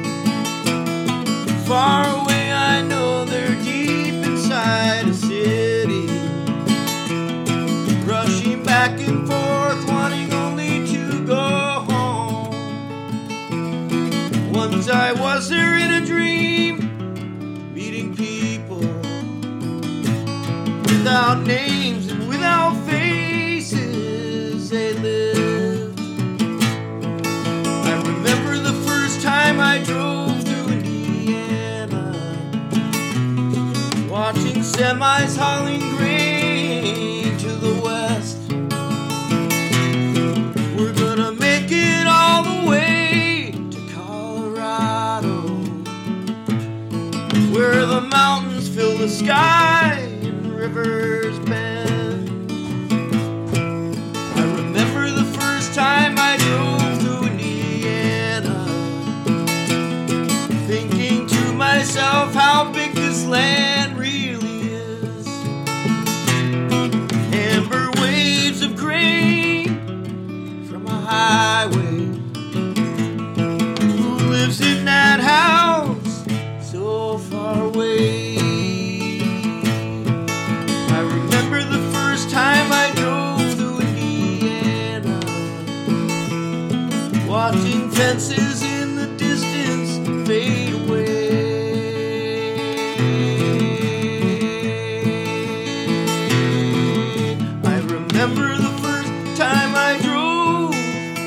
Speaker 12: Far away, I know they're deep inside a city, rushing back and forth, wanting only to go home. Once I was there in a dream, meeting people without names and without faces. They lived. I remember the first time I drove through Indiana, watching semis hauling grain to the west. We're gonna make it all the way to Colorado. where the mountains fill the sky and rivers bend. I remember the first time I drove through Indiana, thinking to myself how big this land really is. Amber waves of grain from a highway. Who lives in that house so far away? I remember the first time I drove through Indiana, watching fences in the distance fade away. I remember the first time I drove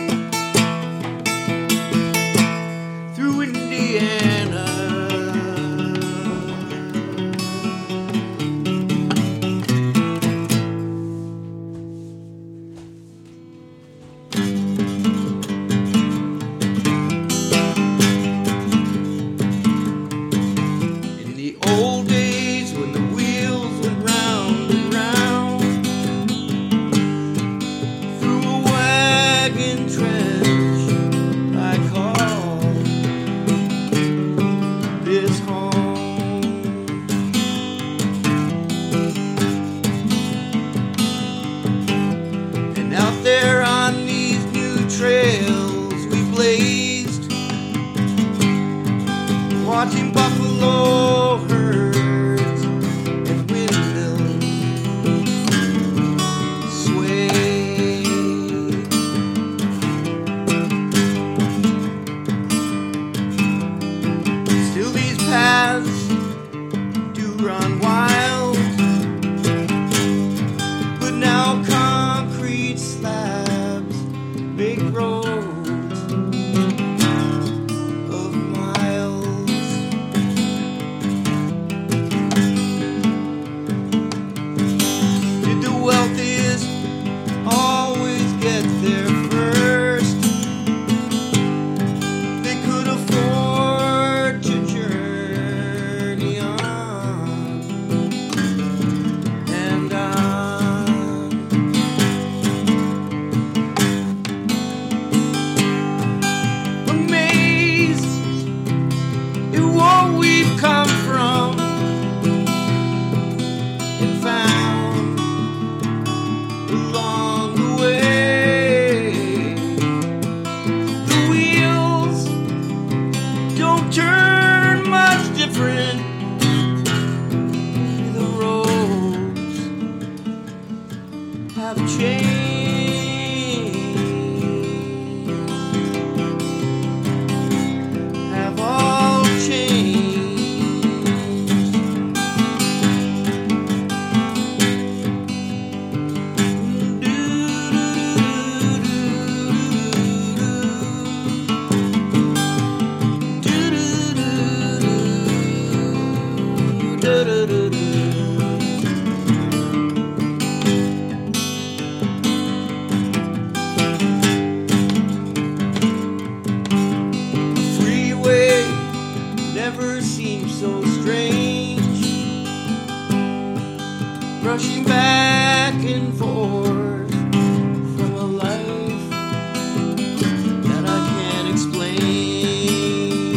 Speaker 12: through Indiana. In the old days when the wheels went round and round, through a wagon trench I called this home. And out there on these new trails we blazed, watching buffalo herds and windmills sway. Still these paths do run wild, but now concrete slabs make roads of miles. Did the wealthiest always get there first? They could afford to journey on and on. Amazed at what we've come from and found along the way. The wheels don't turn much different. The roads have changed, have all changed. Freeway never seemed so strange, rushing back and forth from a life that I can't explain.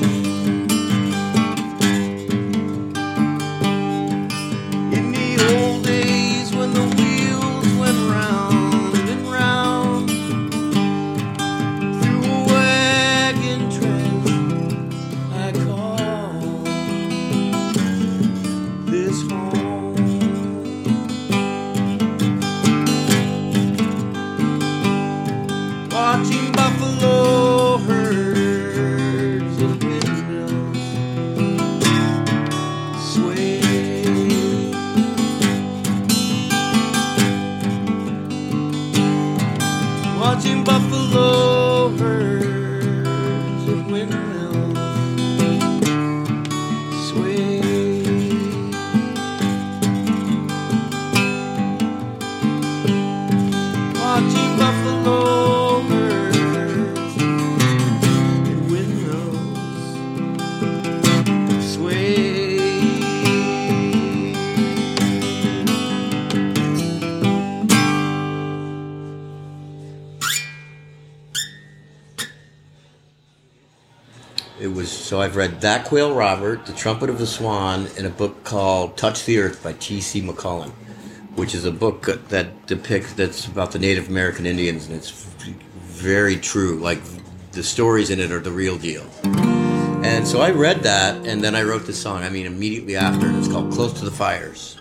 Speaker 12: In the old days when the wheels went round and round, through a wagon trench I called this home.
Speaker 13: So I've read That Quail Robert, The Trumpet of the Swan, and a book called Touch the Earth by T C McCullen, which is a book that depicts, that's about the Native American Indians, and it's very true. Like, the stories in it are the real deal. And so I read that, and then I wrote this song, I mean, immediately after, and it's called Close to the Fires.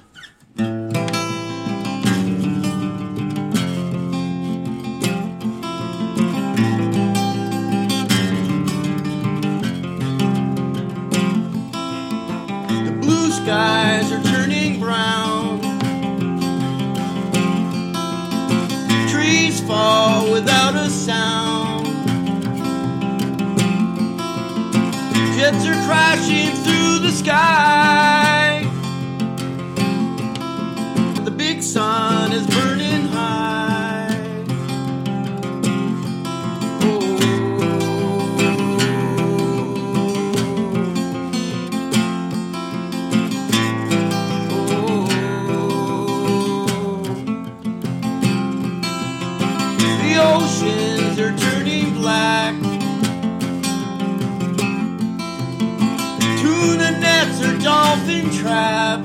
Speaker 12: The blue skies are turning brown. Trees fall without a sound. Jets are crashing through the sky. The big sun is burning high. Oh. Oh. The oceans are turning black. Tuna nets or dolphin traps.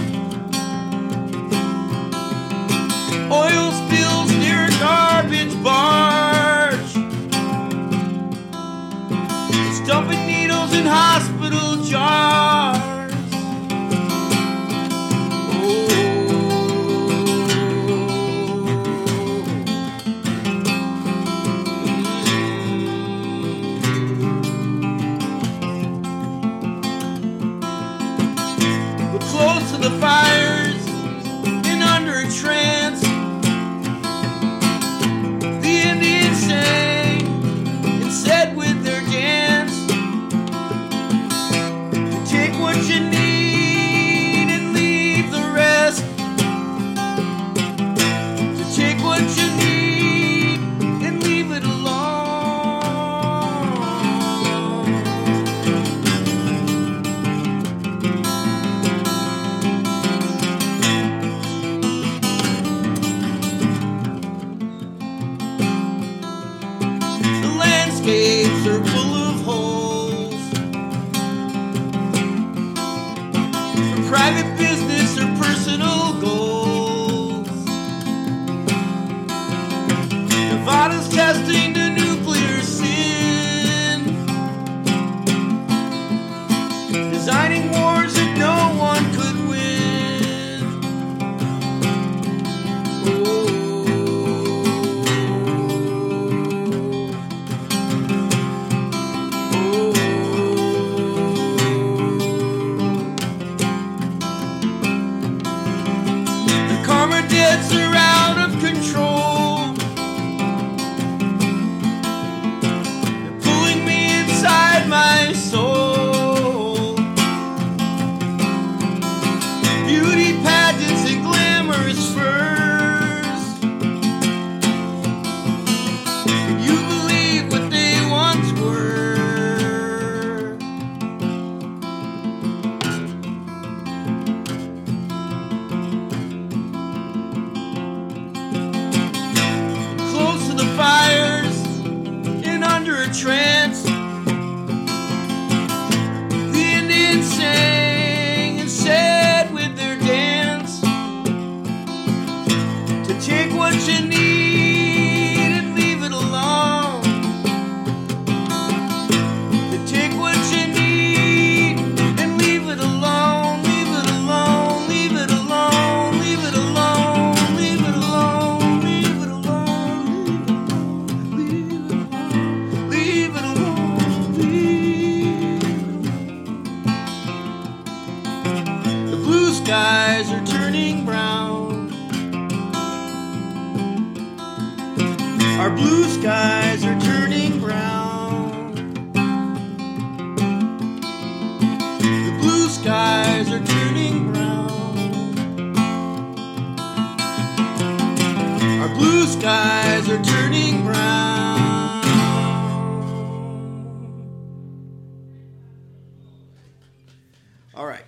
Speaker 12: Oil spills near a garbage barge. It's dumping needles in hospital jars. Close to the fires and under a trance. The Indians sang and said with their dance, take what you need and leave the rest. To take what you need and leave it alone. Landscapes are full of holes for private business or personal goals. Nevada's testing the nuclear sin, designing wars that no one could win. Oh. Debts are out of control. They're pulling me inside my soul. Beauty pageants and glamorous furs. Can you believe what they once were? Fires and under a trance. The Indians sang and said with their dance, to take what you need and leave it alone. To take what you need and leave it alone. Leave it alone. Leave it alone. Leave it alone. Leave it alone. Leave it alone. Skies are turning brown. Our blue skies are turning brown. The blue skies are turning brown. Our blue skies are turning brown. All right.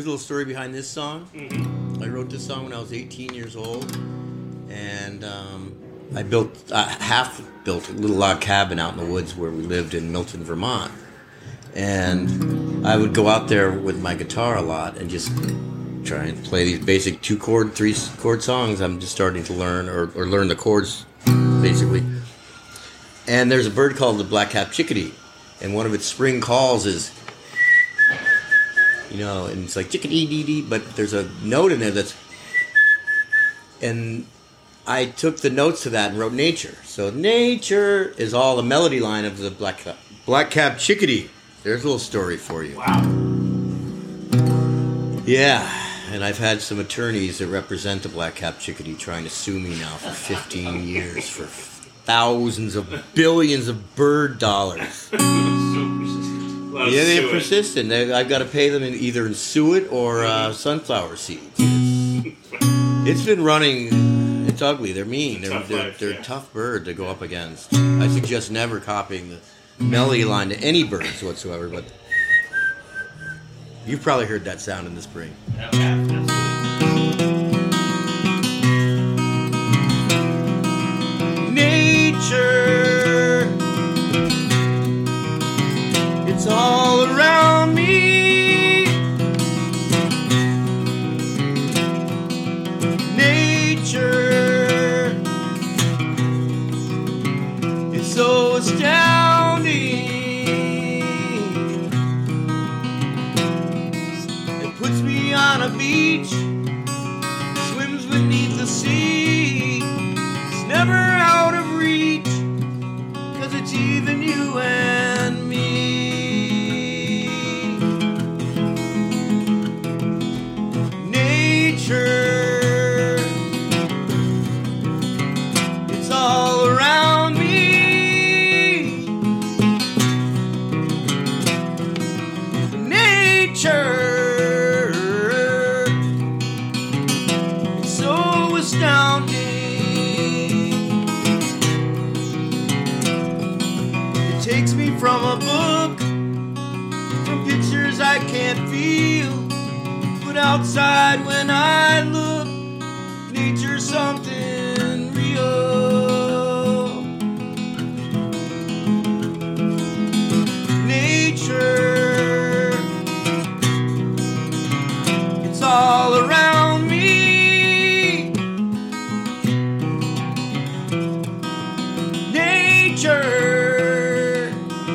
Speaker 13: a little story behind this song. Mm-hmm. I wrote this song when I was eighteen years old, and um, I built uh, half built a little log cabin out in the woods where we lived in Milton, Vermont. And I would go out there with my guitar a lot and just try and play these basic two chord, three chord songs. I'm just starting to learn or, or learn the chords, basically. And there's a bird called the black-capped chickadee, and one of its spring calls is, you know, and it's like chickadee-dee-dee, but there's a note in there that's, and I took the notes to that and wrote nature. So nature is all the melody line of the black black-capped chickadee. There's a little story for you.
Speaker 10: Wow.
Speaker 13: Yeah, and I've had some attorneys that represent the black-capped chickadee trying to sue me now for fifteen years for thousands of billions of bird dollars. Yeah, they're persistent. They, I've got to pay them in either in suet or uh, sunflower seeds. It's, it's been running. It's ugly. They're mean. They're they're, they're a tough bird to go up against. I suggest never copying the melody line to any birds whatsoever. But you've probably heard that sound in the spring. Nature, it's all around me. Nature, it's so astounding. It puts me on a beach, swims beneath the sea. It's never out of reach, 'cause it's even you and me. Nature, it's all around me. Nature, it's so astounding. It takes me from a book, from pictures I can't feel. But outside when I look, nature's something real. Nature, it's all around me. Nature,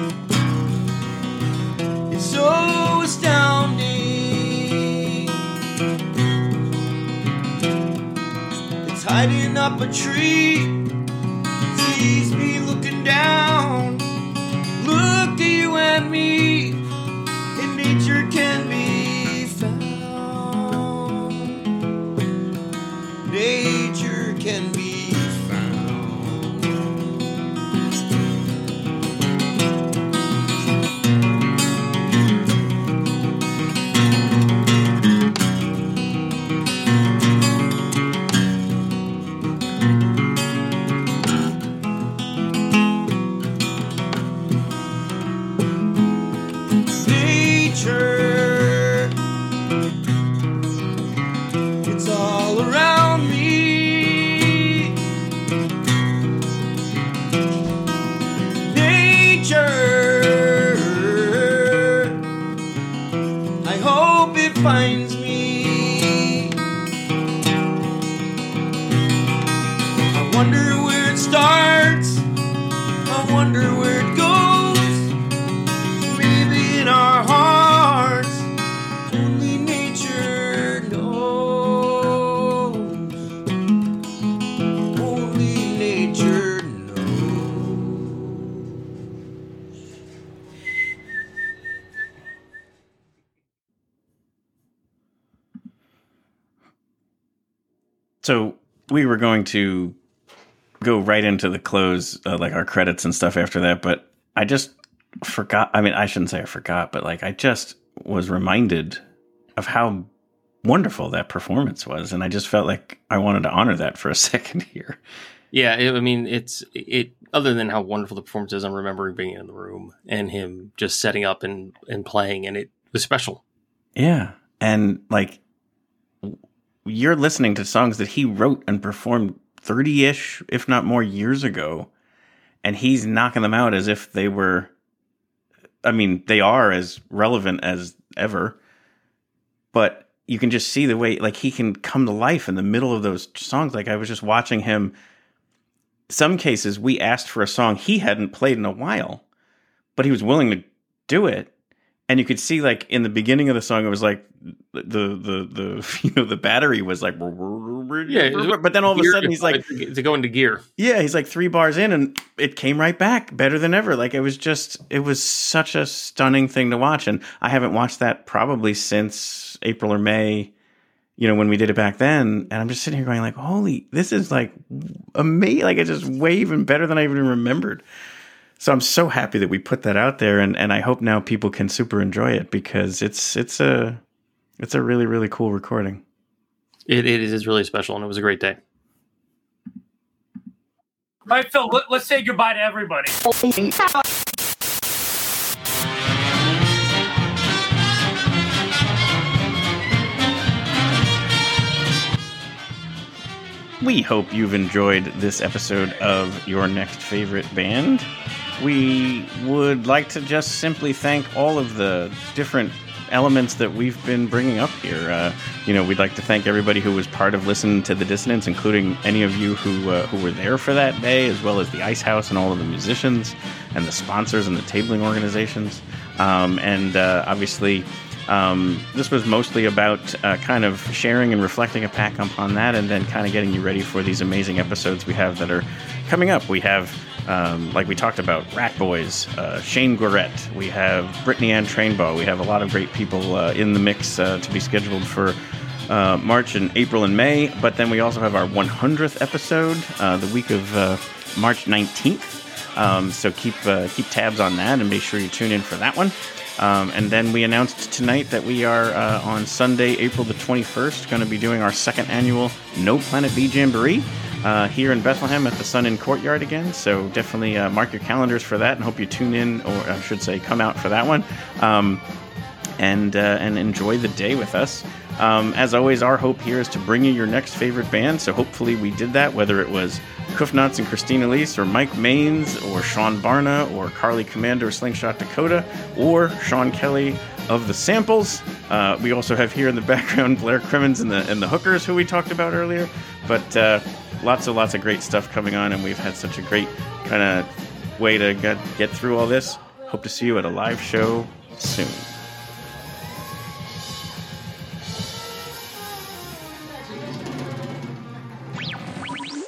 Speaker 13: it's so astounding. Hiding up a tree, sees me looking down. Look at you and me, and nature can be found. Nature can be found. Nature, it's all around me. Nature, I hope it finds me. I wonder where it starts, I wonder where it goes. Maybe in our hearts, only nature knows. Only nature knows.
Speaker 1: So we were going to go right into the close, uh, like our credits and stuff after that, but I just forgot. I mean, I shouldn't say I forgot, but like I just was reminded of how wonderful that performance was, and I just felt like I wanted to honor that for a second here.
Speaker 7: Yeah, it, I mean, it's it. Other than how wonderful the performance is, I'm remembering being in the room and him just setting up and and playing, and it was special.
Speaker 1: Yeah, And like, you're listening to songs that he wrote and performed thirty-ish, if not more, years ago. And he's knocking them out as if they were, I mean, they are as relevant as ever. But you can just see the way, like, he can come to life in the middle of those songs. Like, I was just watching him. Some cases, we asked for a song he hadn't played in a while, but he was willing to do it. And you could see, like, in the beginning of the song, it was like the the the you know the battery was like, yeah. But then all of a sudden he's like
Speaker 7: to go into gear.
Speaker 1: Yeah, he's like three bars in, and it came right back better than ever. Like, it was just, it was such a stunning thing to watch. And I haven't watched that probably since April or May, you know, when we did it back then. And I'm just sitting here going like, holy, this is like amazing. Like, it's just way even better than I even remembered. So I'm so happy that we put that out there, and, and I hope now people can super enjoy it, because it's it's a it's a really, really cool recording.
Speaker 7: It it is really special, and it was a great day.
Speaker 14: All right, Phil, let, let's say goodbye to everybody.
Speaker 1: We hope you've enjoyed this episode of Your Next Favorite Band. We would like to just simply thank all of the different elements that we've been bringing up here. Uh, you know, we'd like to thank everybody who was part of Listen to the Dissonance, including any of you who uh, who were there for that day, as well as the Ice House and all of the musicians and the sponsors and the tabling organizations. Um, and uh, obviously, um, this was mostly about uh, kind of sharing and reflecting a pack upon that, and then kind of getting you ready for these amazing episodes we have that are coming up. We have Um, like we talked about, Rat Boys, uh, Shane Gorette, we have Brittany Ann Trainbaugh. We have a lot of great people uh, in the mix uh, to be scheduled for uh, March and April and May. But then we also have our one hundredth episode, uh, the week of uh, March nineteenth. Um, so keep uh, keep tabs on that and make sure you tune in for that one. Um, and then we announced tonight that we are uh, on Sunday, April the twenty-first, going to be doing our second annual No Planet B Jamboree. Uh, here in Bethlehem at the Sun Inn Courtyard again. So definitely uh, mark your calendars for that, and hope you tune in, or I should say come out for that one, um, and uh, and enjoy the day with us. Um, as always, our hope here is to bring you your next favorite band, so hopefully we did that, whether it was Kuffnuts and Christina Lease, or Mike Maines, or Sean Barna, or Carly Commander, or Slingshot Dakota, or Sean Kelly of the Samples. Uh, we also have here in the background Blair Crimmins and the, and the Hookers, who we talked about earlier. But uh, lots and lots of great stuff coming on, and we've had such a great kind of way to get, get through all this. Hope to see you at a live show soon.